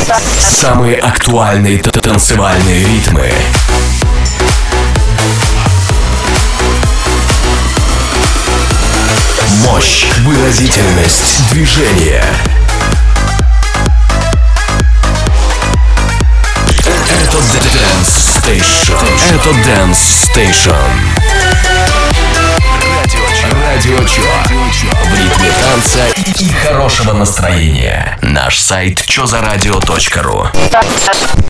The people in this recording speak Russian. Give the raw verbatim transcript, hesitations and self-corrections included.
Самые актуальные танцевальные ритмы. Мощь, выразительность, движение. Это Dance Station. Это Dance Station. Радио Чо. В ритме танца и хорошего настроения. Наш сайт чозарадио точка ру.